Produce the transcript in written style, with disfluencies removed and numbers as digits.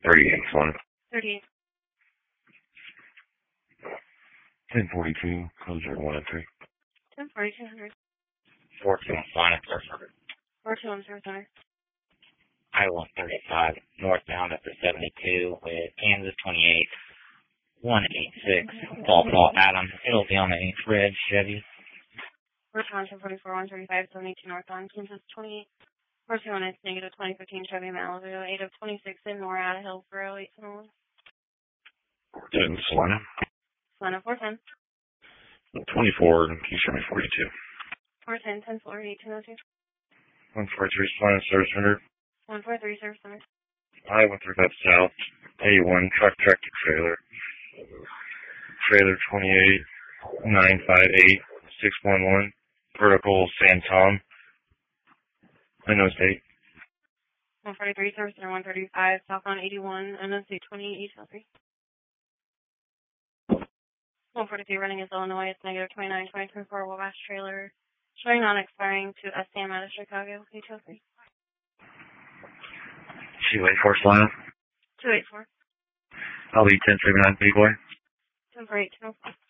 38, Solana. 38. 1042, closer 1 and 3. 104200. 14, Solana, 400. 42100. I-135, northbound up to 72 with Kansas 28, 186, Fall Adams. It'll be on the red Chevy. Northbound 1044, 135, 72 northbound, Kansas 28. 421 is negative 2015 Chevy Malibu, 8 of 26 in Morada, Hillsboro, 871. 10, Solana. Solana 410. 24, can you show me 42? 410, 10 floor, 1802. 143, Solana, service center. 143, service center. I-135 south, A1, truck tractor trailer. Trailer 28, 958, 611, vertical San Tom. Unknown state. 143, service center, 135, southbound 81, unknown state 28, 803. 143, running is Illinois, it's negative 29, 2024, Wabash trailer, showing non-expiring to SDM out of Chicago, 803. 284, Solana. 284. I'll be 1039, big boy. 1048, 204.